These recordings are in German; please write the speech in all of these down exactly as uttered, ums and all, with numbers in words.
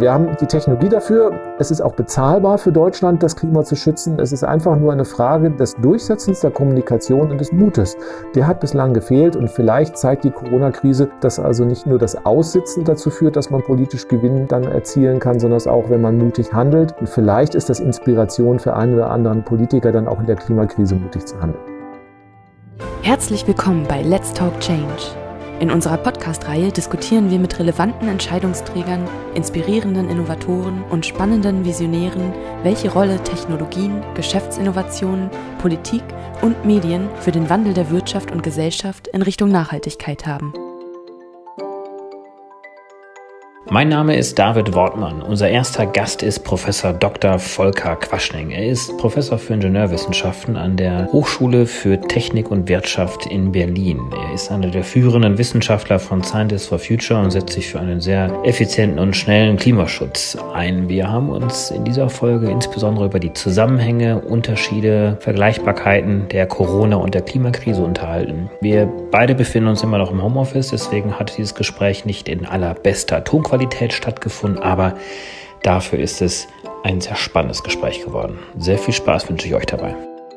Wir haben die Technologie dafür. Es ist auch bezahlbar für Deutschland, das Klima zu schützen. Es ist einfach nur eine Frage des Durchsetzens, der Kommunikation und des Mutes. Der hat bislang gefehlt und vielleicht zeigt die Corona-Krise, dass also nicht nur das Aussitzen dazu führt, dass man politisch Gewinn dann erzielen kann, sondern es auch, wenn man mutig handelt. Und vielleicht ist das Inspiration für einen oder anderen Politiker, dann auch in der Klimakrise mutig zu handeln. Herzlich willkommen bei Let's Talk Change. In unserer Podcast-Reihe diskutieren wir mit relevanten Entscheidungsträgern, inspirierenden Innovatoren und spannenden Visionären, welche Rolle Technologien, Geschäftsinnovationen, Politik und Medien für den Wandel der Wirtschaft und Gesellschaft in Richtung Nachhaltigkeit haben. Mein Name ist David Wortmann. Unser erster Gast ist Professor Doktor Volker Quaschning. Er ist Professor für Ingenieurwissenschaften an der Hochschule für Technik und Wirtschaft in Berlin. Er ist einer der führenden Wissenschaftler von Scientists for Future und setzt sich für einen sehr effizienten und schnellen Klimaschutz ein. Wir haben uns in dieser Folge insbesondere über die Zusammenhänge, Unterschiede, Vergleichbarkeiten der Corona- und der Klimakrise unterhalten. Wir beide befinden uns immer noch im Homeoffice, deswegen hat dieses Gespräch nicht in allerbester Tonqualität stattgefunden, aber dafür ist es ein sehr spannendes Gespräch geworden. Sehr viel Spaß wünsche ich euch dabei.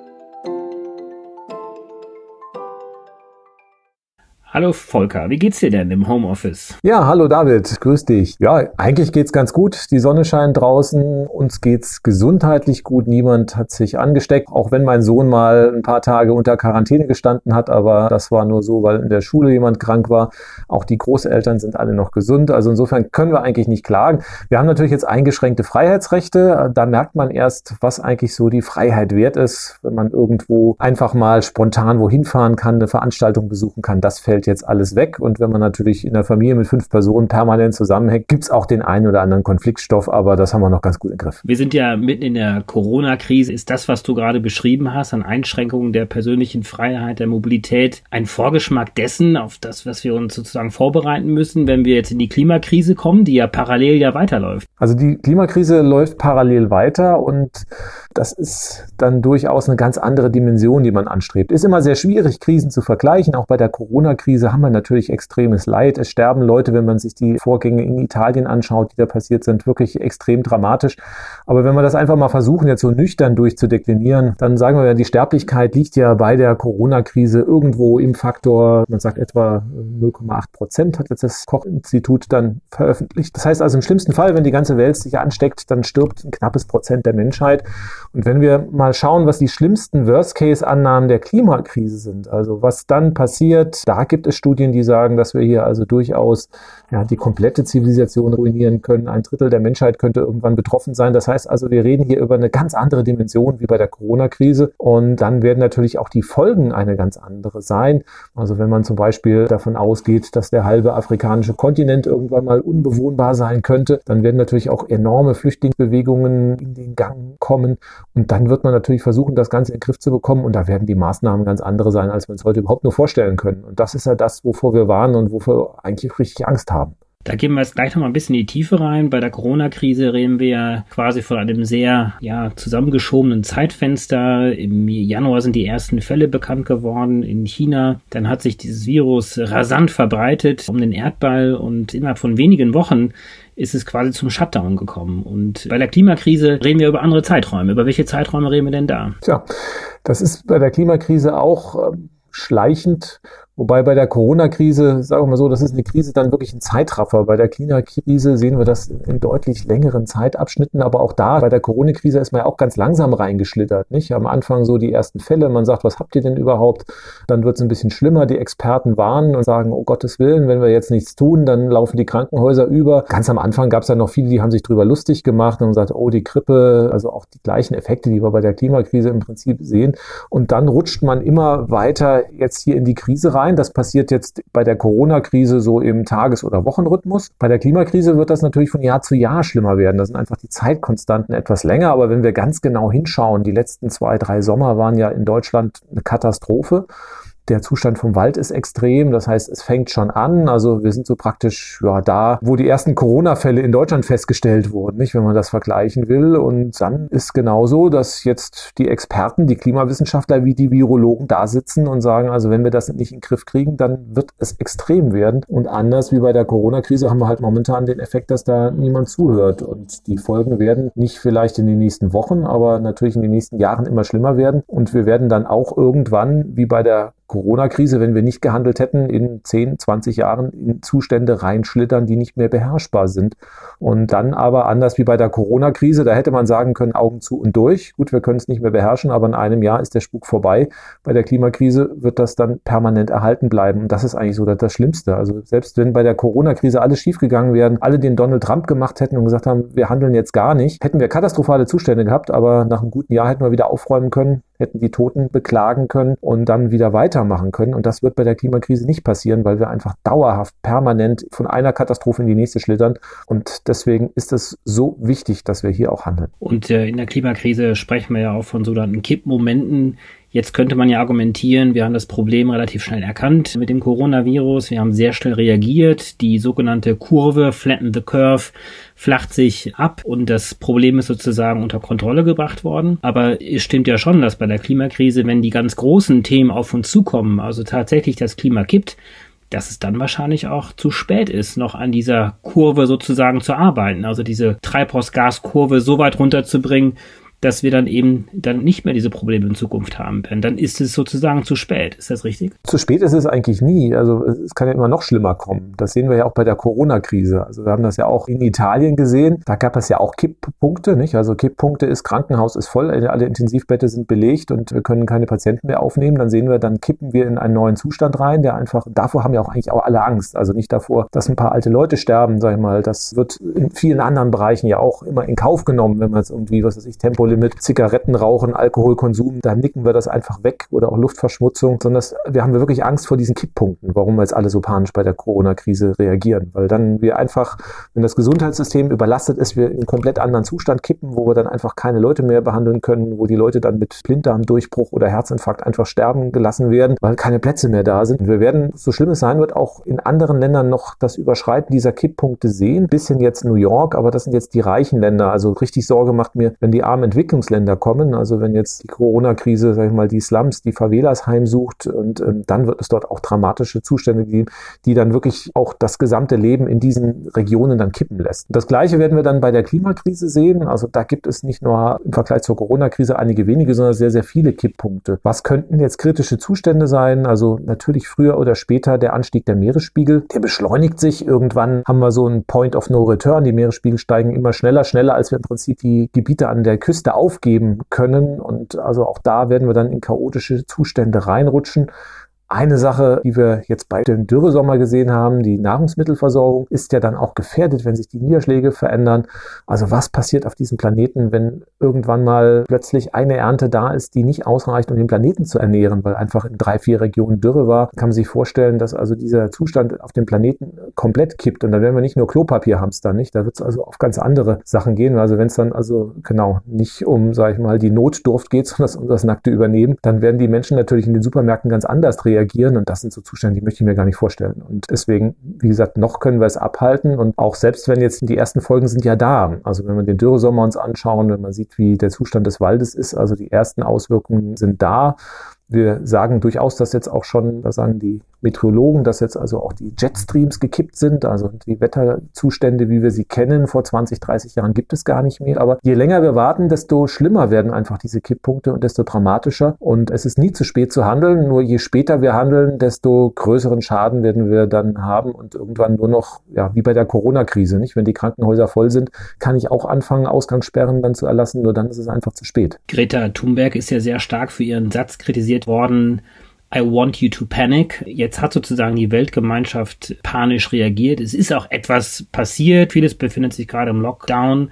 Hallo Volker, wie geht's dir denn im Homeoffice? Ja, hallo David, grüß dich. Ja, eigentlich geht's ganz gut. Die Sonne scheint draußen, uns geht's gesundheitlich gut. Niemand hat sich angesteckt, auch wenn mein Sohn mal ein paar Tage unter Quarantäne gestanden hat, aber das war nur so, weil in der Schule jemand krank war. Auch die Großeltern sind alle noch gesund, also insofern können wir eigentlich nicht klagen. Wir haben natürlich jetzt eingeschränkte Freiheitsrechte. Da merkt man erst, was eigentlich so die Freiheit wert ist, wenn man irgendwo einfach mal spontan wohin fahren kann, eine Veranstaltung besuchen kann. Das fällt jetzt alles weg. Und wenn man natürlich in der Familie mit fünf Personen permanent zusammenhängt, gibt es auch den einen oder anderen Konfliktstoff, aber das haben wir noch ganz gut im Griff. Wir sind ja mitten in der Corona-Krise. Ist das, was du gerade beschrieben hast, an Einschränkungen der persönlichen Freiheit, der Mobilität, ein Vorgeschmack dessen, auf das, was wir uns sozusagen vorbereiten müssen, wenn wir jetzt in die Klimakrise kommen, die ja parallel ja weiterläuft? Also die Klimakrise läuft parallel weiter und das ist dann durchaus eine ganz andere Dimension, die man anstrebt. Ist immer sehr schwierig, Krisen zu vergleichen. Auch bei der Corona-Krise haben wir natürlich extremes Leid. Es sterben Leute, wenn man sich die Vorgänge in Italien anschaut, die da passiert sind, wirklich extrem dramatisch. Aber wenn wir das einfach mal versuchen, jetzt so nüchtern durchzudeklinieren, dann sagen wir ja, die Sterblichkeit liegt ja bei der Corona-Krise irgendwo im Faktor, man sagt etwa null Komma acht Prozent, hat jetzt das Koch-Institut dann veröffentlicht. Das heißt also im schlimmsten Fall, wenn die ganze Welt sich ansteckt, dann stirbt ein knappes Prozent der Menschheit. Und wenn wir mal schauen, was die schlimmsten Worst-Case-Annahmen der Klimakrise sind, also was dann passiert, da gibt es Studien, die sagen, dass wir hier also durchaus ja, die komplette Zivilisation ruinieren können. Ein Drittel der Menschheit könnte irgendwann betroffen sein. Das heißt also, wir reden hier über eine ganz andere Dimension wie bei der Corona-Krise. Und dann werden natürlich auch die Folgen eine ganz andere sein. Also wenn man zum Beispiel davon ausgeht, dass der halbe afrikanische Kontinent irgendwann mal unbewohnbar sein könnte, dann werden natürlich auch enorme Flüchtlingsbewegungen in den Gang kommen. Und dann wird man natürlich versuchen, das Ganze in den Griff zu bekommen. Und da werden die Maßnahmen ganz andere sein, als wir uns heute überhaupt nur vorstellen können. Und das ist ja das, wovor wir warnen und wovor wir eigentlich richtig Angst haben. Da gehen wir jetzt gleich noch mal ein bisschen in die Tiefe rein. Bei der Corona-Krise reden wir ja quasi von einem sehr ja, zusammengeschobenen Zeitfenster. Im Januar sind die ersten Fälle bekannt geworden in China. Dann hat sich dieses Virus rasant verbreitet um den Erdball und innerhalb von wenigen Wochen ist es quasi zum Shutdown gekommen. Und bei der Klimakrise reden wir über andere Zeiträume. Über welche Zeiträume reden wir denn da? Tja, das ist bei der Klimakrise auch äh, schleichend. Wobei bei der Corona-Krise, sagen wir mal so, das ist eine Krise dann wirklich ein Zeitraffer. Bei der Klimakrise sehen wir das in deutlich längeren Zeitabschnitten, aber auch da, bei der Corona-Krise ist man ja auch ganz langsam reingeschlittert, nicht? Am Anfang so die ersten Fälle, man sagt, was habt ihr denn überhaupt? Dann wird es ein bisschen schlimmer, die Experten warnen und sagen, oh Gottes Willen, wenn wir jetzt nichts tun, dann laufen die Krankenhäuser über. Ganz am Anfang gab es ja noch viele, die haben sich drüber lustig gemacht und gesagt, oh, die Grippe, also auch die gleichen Effekte, die wir bei der Klimakrise im Prinzip sehen. Und dann rutscht man immer weiter jetzt hier in die Krise rein. Das passiert jetzt bei der Corona-Krise so im Tages- oder Wochenrhythmus. Bei der Klimakrise wird das natürlich von Jahr zu Jahr schlimmer werden. Da sind einfach die Zeitkonstanten etwas länger. Aber wenn wir ganz genau hinschauen, die letzten zwei, drei Sommer waren ja in Deutschland eine Katastrophe. Der Zustand vom Wald ist extrem, das heißt, es fängt schon an. Also wir sind so praktisch ja, da, wo die ersten Corona-Fälle in Deutschland festgestellt wurden, nicht, wenn man das vergleichen will. Und dann ist genauso, dass jetzt die Experten, die Klimawissenschaftler wie die Virologen da sitzen und sagen, also wenn wir das nicht in den Griff kriegen, dann wird es extrem werden. Und anders wie bei der Corona-Krise haben wir halt momentan den Effekt, dass da niemand zuhört. Und die Folgen werden nicht vielleicht in den nächsten Wochen, aber natürlich in den nächsten Jahren immer schlimmer werden. Und wir werden dann auch irgendwann, wie bei der Corona-Krise, wenn wir nicht gehandelt hätten, in zehn, zwanzig Jahren in Zustände reinschlittern, die nicht mehr beherrschbar sind. Und dann aber anders wie bei der Corona-Krise, da hätte man sagen können, Augen zu und durch. Gut, wir können es nicht mehr beherrschen, aber in einem Jahr ist der Spuk vorbei. Bei der Klimakrise wird das dann permanent erhalten bleiben. Und das ist eigentlich so das, das Schlimmste. Also selbst wenn bei der Corona-Krise alles schiefgegangen wäre, alle den Donald Trump gemacht hätten und gesagt haben, wir handeln jetzt gar nicht, hätten wir katastrophale Zustände gehabt, aber nach einem guten Jahr hätten wir wieder aufräumen können, hätten die Toten beklagen können und dann wieder weitermachen können. Und das wird bei der Klimakrise nicht passieren, weil wir einfach dauerhaft, permanent von einer Katastrophe in die nächste schlittern. Und deswegen ist es so wichtig, dass wir hier auch handeln. Und äh, in der Klimakrise sprechen wir ja auch von sogenannten Kippmomenten. Jetzt könnte man ja argumentieren, wir haben das Problem relativ schnell erkannt mit dem Coronavirus. Wir haben sehr schnell reagiert. Die sogenannte Kurve, flatten the curve, flacht sich ab und das Problem ist sozusagen unter Kontrolle gebracht worden. Aber es stimmt ja schon, dass bei der Klimakrise, wenn die ganz großen Themen auf uns zukommen, also tatsächlich das Klima kippt, dass es dann wahrscheinlich auch zu spät ist, noch an dieser Kurve sozusagen zu arbeiten. Also diese Treibhausgaskurve so weit runterzubringen, dass wir dann eben dann nicht mehr diese Probleme in Zukunft haben werden. Dann ist es sozusagen zu spät. Ist das richtig? Zu spät ist es eigentlich nie. Also es kann ja immer noch schlimmer kommen. Das sehen wir ja auch bei der Corona-Krise. Also wir haben das ja auch in Italien gesehen. Da gab es ja auch Kipppunkte, nicht? Also Kipppunkte ist, Krankenhaus ist voll, alle Intensivbetten sind belegt und wir können keine Patienten mehr aufnehmen. Dann sehen wir, dann kippen wir in einen neuen Zustand rein, der einfach, davor haben ja auch eigentlich auch alle Angst. Also nicht davor, dass ein paar alte Leute sterben, sag ich mal. Das wird in vielen anderen Bereichen ja auch immer in Kauf genommen, wenn man jetzt irgendwie, was weiß ich, Tempo mit Zigaretten rauchen, Alkoholkonsum, da nicken wir das einfach weg oder auch Luftverschmutzung, sondern das, wir haben wirklich Angst vor diesen Kipppunkten, warum wir jetzt alle so panisch bei der Corona-Krise reagieren, weil dann wir einfach, wenn das Gesundheitssystem überlastet ist, wir in einen komplett anderen Zustand kippen, wo wir dann einfach keine Leute mehr behandeln können, wo die Leute dann mit Blinddarmdurchbruch oder Herzinfarkt einfach sterben gelassen werden, weil keine Plätze mehr da sind. Und wir werden, so schlimm es sein wird, auch in anderen Ländern noch das Überschreiten dieser Kipppunkte sehen, bisschen jetzt New York, aber das sind jetzt die reichen Länder, also richtig Sorge macht mir, wenn die armen Entwicklungsländer kommen, also wenn jetzt die Corona-Krise, sag ich mal, die Slums, die Favelas heimsucht und ähm, dann wird es dort auch dramatische Zustände geben, die dann wirklich auch das gesamte Leben in diesen Regionen dann kippen lässt. Das Gleiche werden wir dann bei der Klimakrise sehen, also da gibt es nicht nur im Vergleich zur Corona-Krise einige wenige, sondern sehr, sehr viele Kipppunkte. Was könnten jetzt kritische Zustände sein? Also natürlich früher oder später der Anstieg der Meeresspiegel, der beschleunigt sich. Irgendwann haben wir so einen Point of no return, die Meeresspiegel steigen immer schneller, schneller, als wir im Prinzip die Gebiete an der Küste aufgeben können und also auch da werden wir dann in chaotische Zustände reinrutschen. Eine Sache, die wir jetzt bei dem Dürresommer gesehen haben, die Nahrungsmittelversorgung, ist ja dann auch gefährdet, wenn sich die Niederschläge verändern. Also was passiert auf diesem Planeten, wenn irgendwann mal plötzlich eine Ernte da ist, die nicht ausreicht, um den Planeten zu ernähren, weil einfach in drei, vier Regionen Dürre war, kann man sich vorstellen, dass also dieser Zustand auf dem Planeten komplett kippt. Und dann werden wir nicht nur Klopapier hamstern, nicht? Da wird es also auf ganz andere Sachen gehen. Also wenn es dann also genau nicht um, sage ich mal, die Notdurft geht, sondern um das nackte Übernehmen, dann werden die Menschen natürlich in den Supermärkten ganz anders reagieren. reagieren und das sind so Zustände, die möchte ich mir gar nicht vorstellen. Und deswegen, wie gesagt, noch können wir es abhalten und auch selbst wenn jetzt die ersten Folgen sind ja da, also wenn wir den Dürresommer uns anschauen, wenn man sieht, wie der Zustand des Waldes ist, also die ersten Auswirkungen sind da. Wir sagen durchaus, dass jetzt auch schon, da sagen die Meteorologen, dass jetzt also auch die Jetstreams gekippt sind, also die Wetterzustände, wie wir sie kennen, vor zwanzig, dreißig Jahren gibt es gar nicht mehr. Aber je länger wir warten, desto schlimmer werden einfach diese Kipppunkte und desto dramatischer. Und es ist nie zu spät zu handeln, nur je später wir handeln, desto größeren Schaden werden wir dann haben und irgendwann nur noch, ja, wie bei der Corona-Krise, nicht? Wenn die Krankenhäuser voll sind, kann ich auch anfangen, Ausgangssperren dann zu erlassen, nur dann ist es einfach zu spät. Greta Thunberg ist ja sehr stark für ihren Satz kritisiert worden, I want you to panic. Jetzt hat sozusagen die Weltgemeinschaft panisch reagiert. Es ist auch etwas passiert. Vieles befindet sich gerade im Lockdown.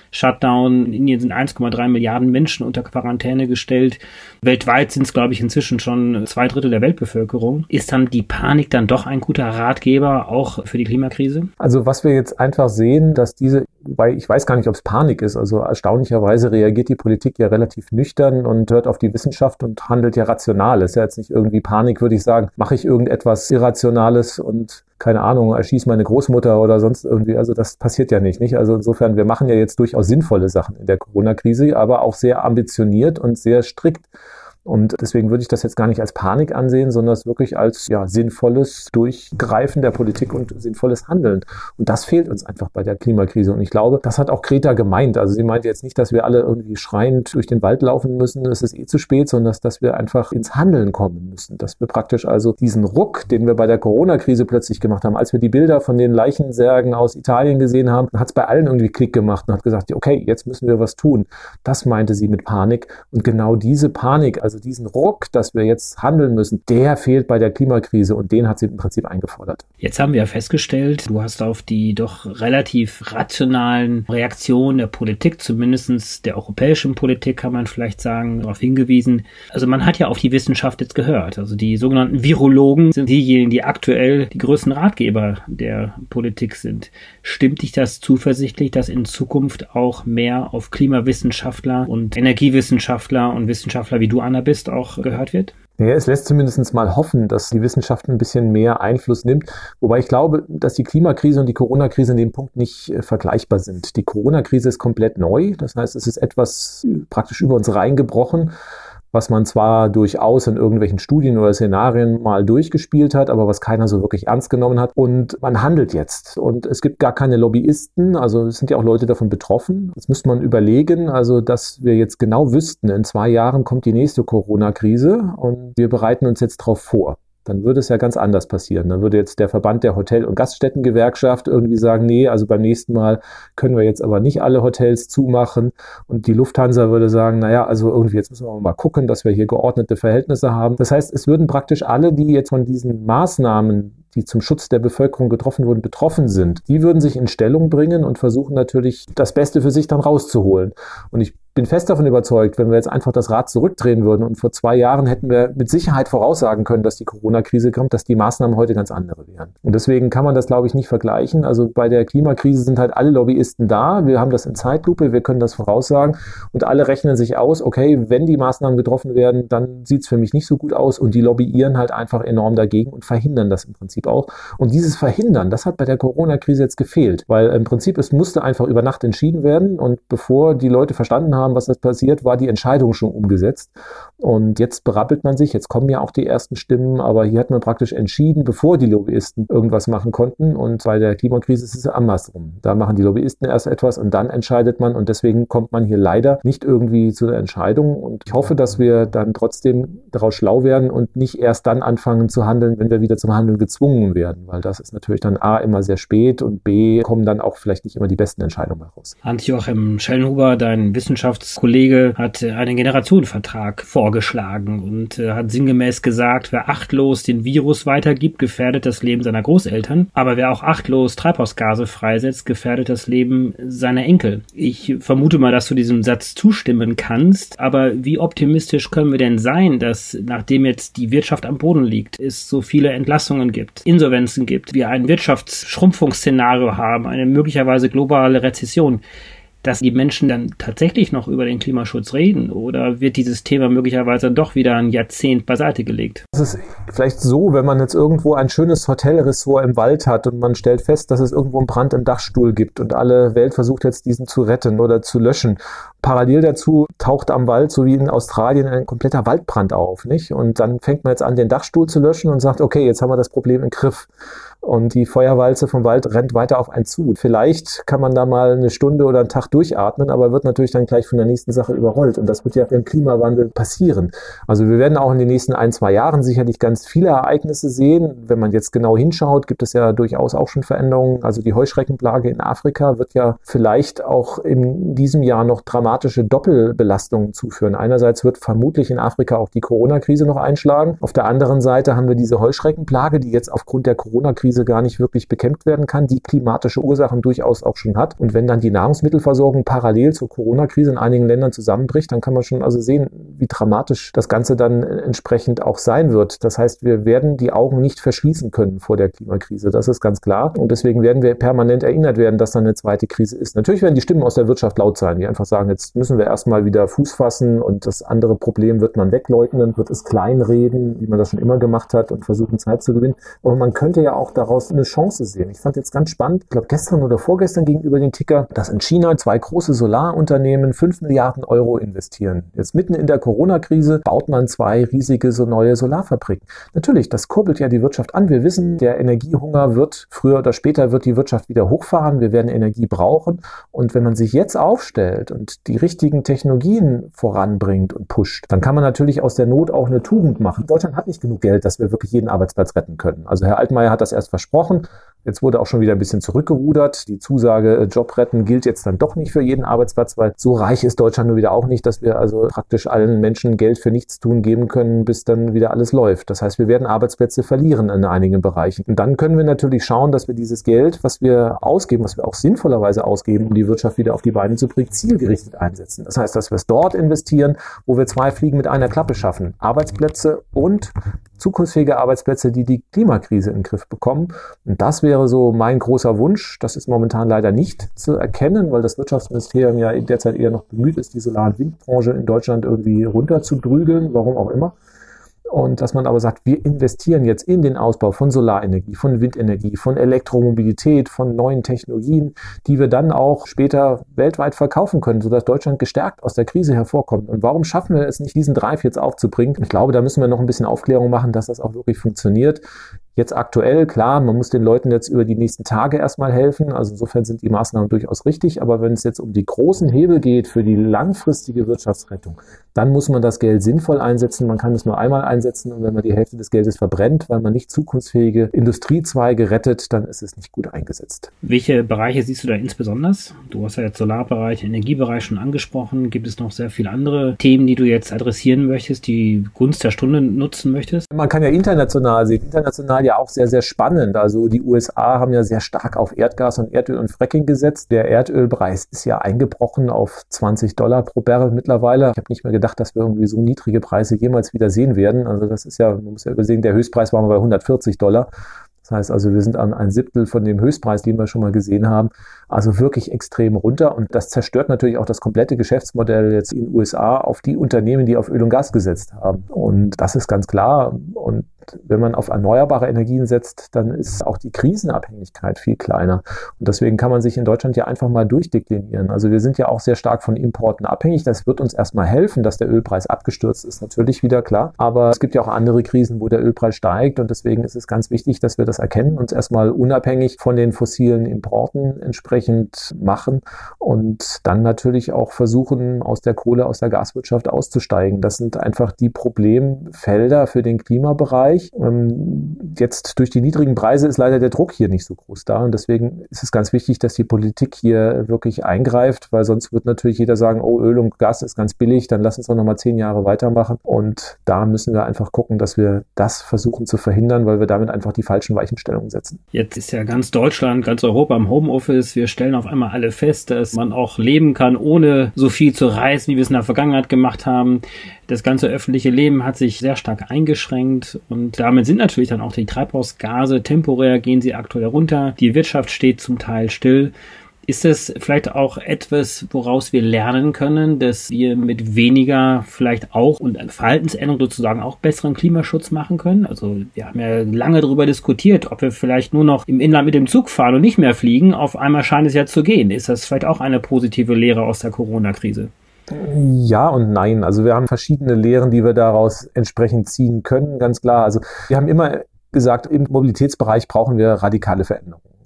Shutdown. In Indien sind eins Komma drei Milliarden Menschen unter Quarantäne gestellt. Weltweit sind es, glaube ich, inzwischen schon zwei Drittel der Weltbevölkerung. Ist dann die Panik dann doch ein guter Ratgeber auch für die Klimakrise? Also was wir jetzt einfach sehen, dass diese, weil ich weiß gar nicht, ob es Panik ist, also erstaunlicherweise reagiert die Politik ja relativ nüchtern und hört auf die Wissenschaft und handelt ja rational. Es ist ja jetzt nicht irgendwie Panik, würde ich sagen, mache ich irgendetwas Irrationales und keine Ahnung, erschieße meine Großmutter oder sonst irgendwie. Also das passiert ja nicht, nicht. Also insofern, wir machen ja jetzt durchaus sinnvolle Sachen in der Corona-Krise, aber auch sehr ambitioniert und sehr strikt. Und deswegen würde ich das jetzt gar nicht als Panik ansehen, sondern es wirklich als ja, sinnvolles Durchgreifen der Politik und sinnvolles Handeln. Und das fehlt uns einfach bei der Klimakrise. Und ich glaube, das hat auch Greta gemeint. Also sie meinte jetzt nicht, dass wir alle irgendwie schreiend durch den Wald laufen müssen, es ist eh zu spät, sondern dass, dass wir einfach ins Handeln kommen müssen. Dass wir praktisch also diesen Ruck, den wir bei der Corona-Krise plötzlich gemacht haben, als wir die Bilder von den Leichensärgen aus Italien gesehen haben, hat es bei allen irgendwie Klick gemacht und hat gesagt, okay, jetzt müssen wir was tun. Das meinte sie mit Panik. Und genau diese Panik, also diesen Ruck, dass wir jetzt handeln müssen, der fehlt bei der Klimakrise und den hat sie im Prinzip eingefordert. Jetzt haben wir ja festgestellt, du hast auf die doch relativ rationalen Reaktionen der Politik, zumindest der europäischen Politik, kann man vielleicht sagen, darauf hingewiesen. Also man hat ja auf die Wissenschaft jetzt gehört. Also die sogenannten Virologen sind diejenigen, die aktuell die größten Ratgeber der Politik sind. Stimmt dich das zuversichtlich, dass in Zukunft auch mehr auf Klimawissenschaftler und Energiewissenschaftler und Wissenschaftler wie du, Anna, bist, auch gehört wird? Ja, es lässt zumindest mal hoffen, dass die Wissenschaft ein bisschen mehr Einfluss nimmt. Wobei ich glaube, dass die Klimakrise und die Corona-Krise in dem Punkt nicht äh, vergleichbar sind. Die Corona-Krise ist komplett neu. Das heißt, es ist etwas praktisch über uns reingebrochen, was man zwar durchaus in irgendwelchen Studien oder Szenarien mal durchgespielt hat, aber was keiner so wirklich ernst genommen hat. Und man handelt jetzt. Und es gibt gar keine Lobbyisten, also es sind ja auch Leute davon betroffen. Jetzt müsste man überlegen, also dass wir jetzt genau wüssten, in zwei Jahren kommt die nächste Corona-Krise und wir bereiten uns jetzt darauf vor. Dann würde es ja ganz anders passieren. Dann würde jetzt der Verband der Hotel- und Gaststättengewerkschaft irgendwie sagen, nee, also beim nächsten Mal können wir jetzt aber nicht alle Hotels zumachen. Und die Lufthansa würde sagen, naja, also irgendwie jetzt müssen wir mal gucken, dass wir hier geordnete Verhältnisse haben. Das heißt, es würden praktisch alle, die jetzt von diesen Maßnahmen, die zum Schutz der Bevölkerung getroffen wurden, betroffen sind, die würden sich in Stellung bringen und versuchen natürlich, das Beste für sich dann rauszuholen. Und ich bin fest davon überzeugt, wenn wir jetzt einfach das Rad zurückdrehen würden und vor zwei Jahren hätten wir mit Sicherheit voraussagen können, dass die Corona-Krise kommt, dass die Maßnahmen heute ganz andere wären. Und deswegen kann man das, glaube ich, nicht vergleichen. Also bei der Klimakrise sind halt alle Lobbyisten da. Wir haben das in Zeitlupe, wir können das voraussagen und alle rechnen sich aus, okay, wenn die Maßnahmen getroffen werden, dann sieht es für mich nicht so gut aus und die lobbyieren halt einfach enorm dagegen und verhindern das im Prinzip auch. Und dieses Verhindern, das hat bei der Corona-Krise jetzt gefehlt, weil im Prinzip es musste einfach über Nacht entschieden werden und bevor die Leute verstanden haben, was das passiert, war die Entscheidung schon umgesetzt. Und jetzt berappelt man sich, jetzt kommen ja auch die ersten Stimmen, aber hier hat man praktisch entschieden, bevor die Lobbyisten irgendwas machen konnten. Und bei der Klimakrise ist es andersrum. Da machen die Lobbyisten erst etwas und dann entscheidet man und deswegen kommt man hier leider nicht irgendwie zu einer Entscheidung. Und ich hoffe, dass wir dann trotzdem daraus schlau werden und nicht erst dann anfangen zu handeln, wenn wir wieder zum Handeln gezwungen werden, weil das ist natürlich dann A, immer sehr spät und B, kommen dann auch vielleicht nicht immer die besten Entscheidungen heraus. Hans-Joachim Schellnhuber, dein Wissenschaftskollege, hat einen Generationenvertrag vorgeschlagen und äh, hat sinngemäß gesagt, wer achtlos den Virus weitergibt, gefährdet das Leben seiner Großeltern, aber wer auch achtlos Treibhausgase freisetzt, gefährdet das Leben seiner Enkel. Ich vermute mal, dass du diesem Satz zustimmen kannst, aber wie optimistisch können wir denn sein, dass nachdem jetzt die Wirtschaft am Boden liegt, es so viele Entlassungen gibt, Insolvenzen gibt, wir ein Wirtschaftsschrumpfungsszenario haben, eine möglicherweise globale Rezession, dass die Menschen dann tatsächlich noch über den Klimaschutz reden oder wird dieses Thema möglicherweise doch wieder ein Jahrzehnt beiseite gelegt? Es ist vielleicht so, wenn man jetzt irgendwo ein schönes Hotelressort im Wald hat und man stellt fest, dass es irgendwo einen Brand im Dachstuhl gibt und alle Welt versucht jetzt diesen zu retten oder zu löschen. Parallel dazu taucht am Wald, so wie in Australien, ein kompletter Waldbrand auf, nicht? Und dann fängt man jetzt an, den Dachstuhl zu löschen und sagt, okay, jetzt haben wir das Problem im Griff. Und die Feuerwalze vom Wald rennt weiter auf einen zu. Vielleicht kann man da mal eine Stunde oder einen Tag durchatmen, aber wird natürlich dann gleich von der nächsten Sache überrollt. Und das wird ja im Klimawandel passieren. Also wir werden auch in den nächsten ein, zwei Jahren sicherlich ganz viele Ereignisse sehen. Wenn man jetzt genau hinschaut, gibt es ja durchaus auch schon Veränderungen. Also die Heuschreckenplage in Afrika wird ja vielleicht auch in diesem Jahr noch dramatisch dramatische Doppelbelastungen zuführen. Einerseits wird vermutlich in Afrika auch die Corona-Krise noch einschlagen. Auf der anderen Seite haben wir diese Heuschreckenplage, die jetzt aufgrund der Corona-Krise gar nicht wirklich bekämpft werden kann, die klimatische Ursachen durchaus auch schon hat. Und wenn dann die Nahrungsmittelversorgung parallel zur Corona-Krise in einigen Ländern zusammenbricht, dann kann man schon also sehen, wie dramatisch das Ganze dann entsprechend auch sein wird. Das heißt, wir werden die Augen nicht verschließen können vor der Klimakrise. Das ist ganz klar. Und deswegen werden wir permanent erinnert werden, dass dann eine zweite Krise ist. Natürlich werden die Stimmen aus der Wirtschaft laut sein, die einfach sagen, jetzt müssen wir erstmal wieder Fuß fassen und das andere Problem wird man wegleugnen, wird es kleinreden, wie man das schon immer gemacht hat und versuchen Zeit zu gewinnen. Aber man könnte ja auch daraus eine Chance sehen. Ich fand jetzt ganz spannend, ich glaube gestern oder vorgestern gegenüber den Ticker, dass in China zwei große Solarunternehmen fünf Milliarden Euro investieren. Jetzt mitten in der Corona-Krise baut man zwei riesige so neue Solarfabriken. Natürlich, das kurbelt ja die Wirtschaft an. Wir wissen, der Energiehunger wird früher oder später wird die Wirtschaft wieder hochfahren. Wir werden Energie brauchen. Und wenn man sich jetzt aufstellt und die richtigen Technologien voranbringt und pusht, dann kann man natürlich aus der Not auch eine Tugend machen. Deutschland hat nicht genug Geld, dass wir wirklich jeden Arbeitsplatz retten können. Also Herr Altmaier hat das erst versprochen. Jetzt wurde auch schon wieder ein bisschen zurückgerudert. Die Zusage Job retten gilt jetzt dann doch nicht für jeden Arbeitsplatz, weil so reich ist Deutschland nur wieder auch nicht, dass wir also praktisch allen Menschen Geld für Nichtstun geben können, bis dann wieder alles läuft. Das heißt, wir werden Arbeitsplätze verlieren in einigen Bereichen. Und dann können wir natürlich schauen, dass wir dieses Geld, was wir ausgeben, was wir auch sinnvollerweise ausgeben, um die Wirtschaft wieder auf die Beine zu bringen, zielgerichtet einsetzen. Das heißt, dass wir es dort investieren, wo wir zwei Fliegen mit einer Klappe schaffen. Arbeitsplätze und zukunftsfähige Arbeitsplätze, die die Klimakrise in den Griff bekommen. Und das wäre so mein großer Wunsch. Das ist momentan leider nicht zu erkennen, weil das Wirtschaftsministerium ja derzeit eher noch bemüht ist, die Solar- und Windbranche in Deutschland irgendwie runterzuprügeln, warum auch immer. Und dass man aber sagt, wir investieren jetzt in den Ausbau von Solarenergie, von Windenergie, von Elektromobilität, von neuen Technologien, die wir dann auch später weltweit verkaufen können, sodass Deutschland gestärkt aus der Krise hervorkommt. Und warum schaffen wir es nicht, diesen Drive jetzt aufzubringen? Ich glaube, da müssen wir noch ein bisschen Aufklärung machen, dass das auch wirklich funktioniert. Jetzt aktuell, klar, man muss den Leuten jetzt über die nächsten Tage erstmal helfen. Also insofern sind die Maßnahmen durchaus richtig. Aber wenn es jetzt um die großen Hebel geht für die langfristige Wirtschaftsrettung, dann muss man das Geld sinnvoll einsetzen. Man kann es nur einmal einsetzen und wenn man die Hälfte des Geldes verbrennt, weil man nicht zukunftsfähige Industriezweige rettet, dann ist es nicht gut eingesetzt. Welche Bereiche siehst du da insbesondere? Du hast ja jetzt Solarbereich, Energiebereich schon angesprochen. Gibt es noch sehr viele andere Themen, die du jetzt adressieren möchtest, die Gunst der Stunde nutzen möchtest? Man kann ja international sehen. International ja auch sehr, sehr spannend. Also die U S A haben ja sehr stark auf Erdgas und Erdöl und Fracking gesetzt. Der Erdölpreis ist ja eingebrochen auf zwanzig Dollar pro Barrel mittlerweile. Ich habe nicht mehr gedacht, dass wir irgendwie so niedrige Preise jemals wieder sehen werden. Also das ist ja, man muss ja übersehen, der Höchstpreis war mal bei hundertvierzig Dollar. Das heißt also, wir sind an ein Siebtel von dem Höchstpreis, den wir schon mal gesehen haben. Also wirklich extrem runter. Und das zerstört natürlich auch das komplette Geschäftsmodell jetzt in den U S A auf die Unternehmen, die auf Öl und Gas gesetzt haben. Und das ist ganz klar. Und wenn man auf erneuerbare Energien setzt, dann ist auch die Krisenabhängigkeit viel kleiner. Und deswegen kann man sich in Deutschland ja einfach mal durchdeklinieren. Also wir sind ja auch sehr stark von Importen abhängig. Das wird uns erstmal helfen, dass der Ölpreis abgestürzt ist, natürlich wieder klar. Aber es gibt ja auch andere Krisen, wo der Ölpreis steigt. Und deswegen ist es ganz wichtig, dass wir das erkennen, uns erstmal unabhängig von den fossilen Importen entsprechend machen und dann natürlich auch versuchen, aus der Kohle, aus der Gaswirtschaft auszusteigen. Das sind einfach die Problemfelder für den Klimabereich. Jetzt durch die niedrigen Preise ist leider der Druck hier nicht so groß da und deswegen ist es ganz wichtig, dass die Politik hier wirklich eingreift, weil sonst wird natürlich jeder sagen, oh, Öl und Gas ist ganz billig, dann lass uns doch nochmal zehn Jahre weitermachen und da müssen wir einfach gucken, dass wir das versuchen zu verhindern, weil wir damit einfach die falschen Weichenstellungen setzen. Jetzt ist ja ganz Deutschland, ganz Europa im Homeoffice. Wir stellen auf einmal alle fest, dass man auch leben kann, ohne so viel zu reisen, wie wir es in der Vergangenheit gemacht haben. Das ganze öffentliche Leben hat sich sehr stark eingeschränkt und damit sind natürlich dann auch die Treibhausgase temporär, gehen sie aktuell runter. Die Wirtschaft steht zum Teil still. Ist es vielleicht auch etwas, woraus wir lernen können, dass wir mit weniger vielleicht auch und Verhaltensänderung sozusagen auch besseren Klimaschutz machen können? Also wir haben ja lange darüber diskutiert, ob wir vielleicht nur noch im Inland mit dem Zug fahren und nicht mehr fliegen. Auf einmal scheint es ja zu gehen. Ist das vielleicht auch eine positive Lehre aus der Corona-Krise? Ja und nein. Also wir haben verschiedene Lehren, die wir daraus entsprechend ziehen können, ganz klar. Also wir haben immer gesagt, im Mobilitätsbereich brauchen wir radikale Veränderungen.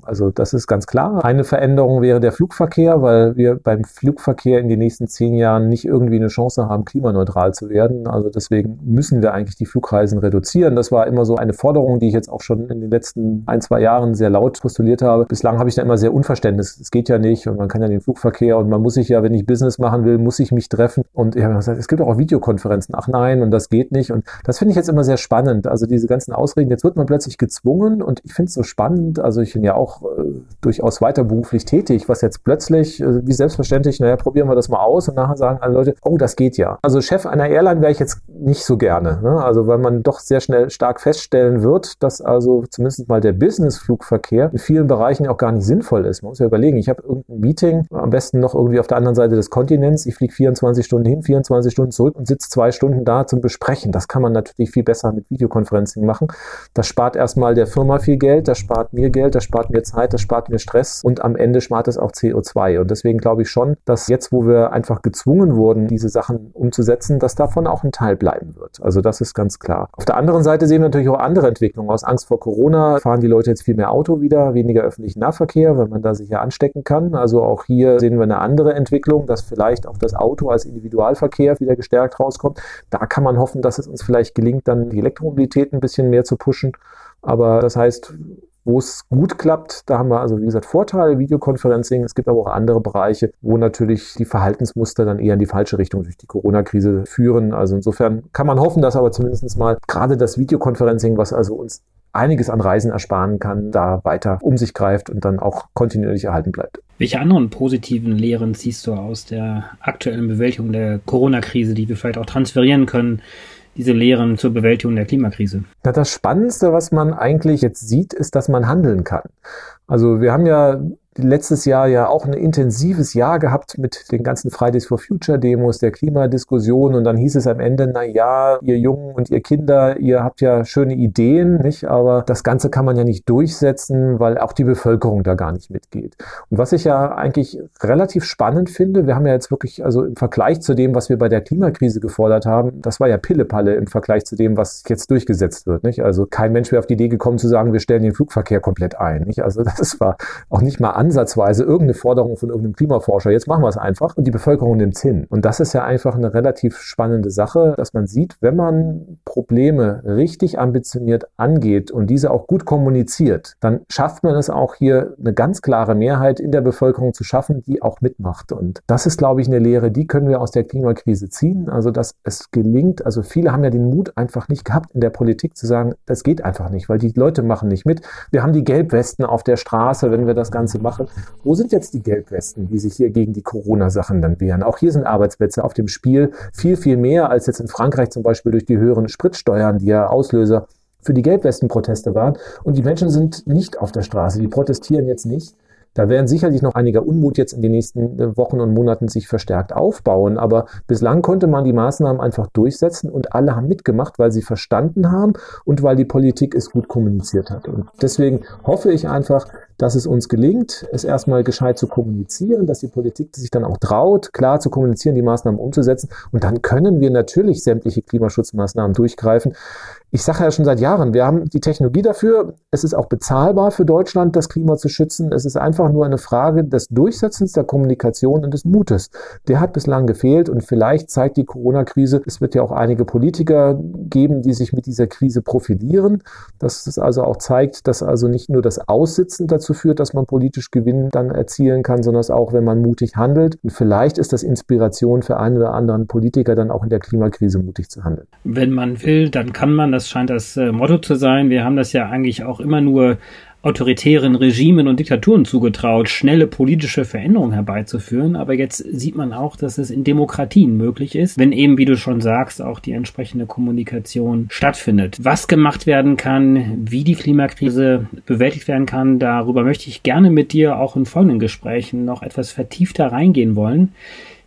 Also das ist ganz klar. Eine Veränderung wäre der Flugverkehr, weil wir beim Flugverkehr in den nächsten zehn Jahren nicht irgendwie eine Chance haben, klimaneutral zu werden. Also deswegen müssen wir eigentlich die Flugreisen reduzieren. Das war immer so eine Forderung, die ich jetzt auch schon in den letzten ein, zwei Jahren sehr laut postuliert habe. Bislang habe ich da immer sehr Unverständnis. Es geht ja nicht und man kann ja den Flugverkehr und man muss sich ja, wenn ich Business machen will, muss ich mich treffen. Und ich habe gesagt, es gibt auch Videokonferenzen. Ach nein, und das geht nicht. Und das finde ich jetzt immer sehr spannend. Also diese ganzen Ausreden, jetzt wird man plötzlich gezwungen und ich finde es so spannend. Also ich bin ja auch äh, durchaus weiter beruflich tätig, was jetzt plötzlich, äh, wie selbstverständlich, naja, probieren wir das mal aus und nachher sagen alle Leute, oh, das geht ja. Also Chef einer Airline wäre ich jetzt nicht so gerne. Ne? Also weil man doch sehr schnell stark feststellen wird, dass also zumindest mal der Business-Flugverkehr in vielen Bereichen auch gar nicht sinnvoll ist. Man muss ja überlegen, ich habe irgendein Meeting, am besten noch irgendwie auf der anderen Seite des Kontinents, ich fliege vierundzwanzig Stunden hin, vierundzwanzig Stunden zurück und sitze zwei Stunden da zum Besprechen. Das kann man natürlich viel besser mit Videokonferencing machen. Das spart erstmal der Firma viel Geld, das spart mir Geld, das spart mir Zeit, das spart mir Stress und am Ende spart es auch C O zwei. Und deswegen glaube ich schon, dass jetzt, wo wir einfach gezwungen wurden, diese Sachen umzusetzen, dass davon auch ein Teil bleiben wird. Also das ist ganz klar. Auf der anderen Seite sehen wir natürlich auch andere Entwicklungen. Aus Angst vor Corona fahren die Leute jetzt viel mehr Auto wieder, weniger öffentlichen Nahverkehr, weil man da sich ja anstecken kann. Also auch hier sehen wir eine andere Entwicklung, dass vielleicht auch das Auto als Individualverkehr wieder gestärkt rauskommt. Da kann man hoffen, dass es uns vielleicht gelingt, dann die Elektromobilität ein bisschen mehr zu pushen. Aber das heißt, wo es gut klappt, da haben wir also, wie gesagt, Vorteile, Videoconferencing. Es gibt aber auch andere Bereiche, wo natürlich die Verhaltensmuster dann eher in die falsche Richtung durch die Corona-Krise führen. Also insofern kann man hoffen, dass aber zumindest mal gerade das Videoconferencing, was also uns einiges an Reisen ersparen kann, da weiter um sich greift und dann auch kontinuierlich erhalten bleibt. Welche anderen positiven Lehren ziehst du aus der aktuellen Bewältigung der Corona-Krise, die wir vielleicht auch transferieren können, diese Lehren zur Bewältigung der Klimakrise? Na, das Spannendste, was man eigentlich jetzt sieht, ist, dass man handeln kann. Also wir haben ja letztes Jahr ja auch ein intensives Jahr gehabt mit den ganzen Fridays for Future Demos, der Klimadiskussion und dann hieß es am Ende, na ja, ihr Jungen und ihr Kinder, ihr habt ja schöne Ideen, nicht? Aber das Ganze kann man ja nicht durchsetzen, weil auch die Bevölkerung da gar nicht mitgeht. Und was ich ja eigentlich relativ spannend finde, wir haben ja jetzt wirklich, also im Vergleich zu dem, was wir bei der Klimakrise gefordert haben, das war ja Pillepalle im Vergleich zu dem, was jetzt durchgesetzt wird, nicht? Also kein Mensch wäre auf die Idee gekommen zu sagen, wir stellen den Flugverkehr komplett ein, nicht? Also das war auch nicht mal ansatzweise irgendeine Forderung von irgendeinem Klimaforscher. Jetzt machen wir es einfach und die Bevölkerung nimmt es hin. Und das ist ja einfach eine relativ spannende Sache, dass man sieht, wenn man Probleme richtig ambitioniert angeht und diese auch gut kommuniziert, dann schafft man es auch hier eine ganz klare Mehrheit in der Bevölkerung zu schaffen, die auch mitmacht. Und das ist, glaube ich, eine Lehre, die können wir aus der Klimakrise ziehen. Also, dass es gelingt, also viele haben ja den Mut einfach nicht gehabt in der Politik zu sagen, das geht einfach nicht, weil die Leute machen nicht mit. Wir haben die Gelbwesten auf der Straße, wenn wir das Ganze machen. Wo sind jetzt die Gelbwesten, die sich hier gegen die Corona-Sachen dann wehren? Auch hier sind Arbeitsplätze auf dem Spiel, viel, viel mehr als jetzt in Frankreich zum Beispiel durch die höheren Spritsteuern, die ja Auslöser für die Gelbwesten-Proteste waren. Und die Menschen sind nicht auf der Straße, die protestieren jetzt nicht. Da werden sicherlich noch einiger Unmut jetzt in den nächsten Wochen und Monaten sich verstärkt aufbauen. Aber bislang konnte man die Maßnahmen einfach durchsetzen und alle haben mitgemacht, weil sie verstanden haben und weil die Politik es gut kommuniziert hat. Und deswegen hoffe ich einfach, dass es uns gelingt, es erstmal gescheit zu kommunizieren, dass die Politik sich dann auch traut, klar zu kommunizieren, die Maßnahmen umzusetzen. Und dann können wir natürlich sämtliche Klimaschutzmaßnahmen durchgreifen. Ich sage ja schon seit Jahren, wir haben die Technologie dafür. Es ist auch bezahlbar für Deutschland, das Klima zu schützen. Es ist einfach nur eine Frage des Durchsetzens, der Kommunikation und des Mutes. Der hat bislang gefehlt und vielleicht zeigt die Corona-Krise, es wird ja auch einige Politiker geben, die sich mit dieser Krise profilieren. Dass es also auch zeigt, dass also nicht nur das Aussitzen dazu führt, dass man politisch Gewinn dann erzielen kann, sondern auch, wenn man mutig handelt. Und vielleicht ist das Inspiration für einen oder anderen Politiker, dann auch in der Klimakrise mutig zu handeln. Wenn man will, dann kann man. Das scheint das äh, Motto zu sein. Wir haben das ja eigentlich auch immer nur autoritären Regimen und Diktaturen zugetraut, schnelle politische Veränderungen herbeizuführen. Aber jetzt sieht man auch, dass es in Demokratien möglich ist, wenn eben, wie du schon sagst, auch die entsprechende Kommunikation stattfindet. Was gemacht werden kann, wie die Klimakrise bewältigt werden kann, darüber möchte ich gerne mit dir auch in folgenden Gesprächen noch etwas vertiefter reingehen wollen.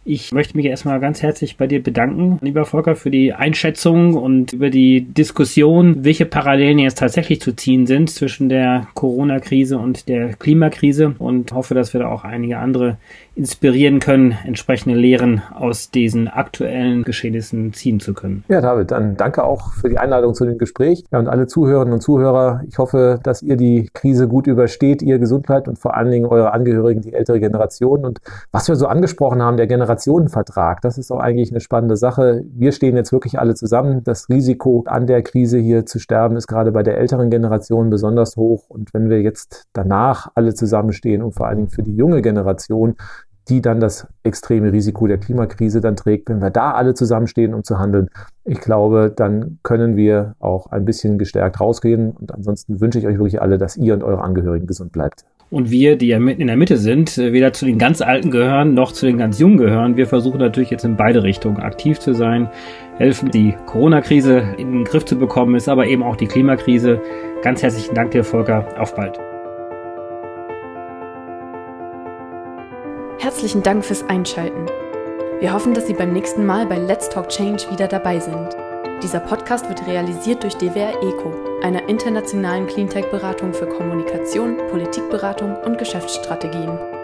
Ich möchte mich erstmal ganz herzlich bei dir bedanken, lieber Volker, für die Einschätzung und über die Diskussion, welche Parallelen jetzt tatsächlich zu ziehen sind zwischen der Corona-Krise und der Klimakrise, und hoffe, dass wir da auch einige andere inspirieren können, entsprechende Lehren aus diesen aktuellen Geschehnissen ziehen zu können. Ja, David, dann danke auch für die Einladung zu dem Gespräch. Ja, und alle Zuhörerinnen und Zuhörer, ich hoffe, dass ihr die Krise gut übersteht, ihr gesund bleibt und vor allen Dingen eure Angehörigen, die ältere Generation. Und was wir so angesprochen haben, der Generationenvertrag, das ist auch eigentlich eine spannende Sache. Wir stehen jetzt wirklich alle zusammen. Das Risiko, an der Krise hier zu sterben, ist gerade bei der älteren Generation besonders hoch. Und wenn wir jetzt danach alle zusammenstehen und vor allen Dingen für die junge Generation, die dann das extreme Risiko der Klimakrise dann trägt, wenn wir da alle zusammenstehen, um zu handeln, ich glaube, dann können wir auch ein bisschen gestärkt rausgehen. Und ansonsten wünsche ich euch wirklich alle, dass ihr und eure Angehörigen gesund bleibt. Und wir, die ja mitten in der Mitte sind, weder zu den ganz Alten gehören, noch zu den ganz Jungen gehören, wir versuchen natürlich jetzt in beide Richtungen aktiv zu sein, helfen, die Corona-Krise in den Griff zu bekommen, ist aber eben auch die Klimakrise. Ganz herzlichen Dank dir, Volker. Auf bald. Herzlichen Dank fürs Einschalten. Wir hoffen, dass Sie beim nächsten Mal bei Let's Talk Change wieder dabei sind. Dieser Podcast wird realisiert durch D W R ECO, einer internationalen Cleantech-Beratung für Kommunikation, Politikberatung und Geschäftsstrategien.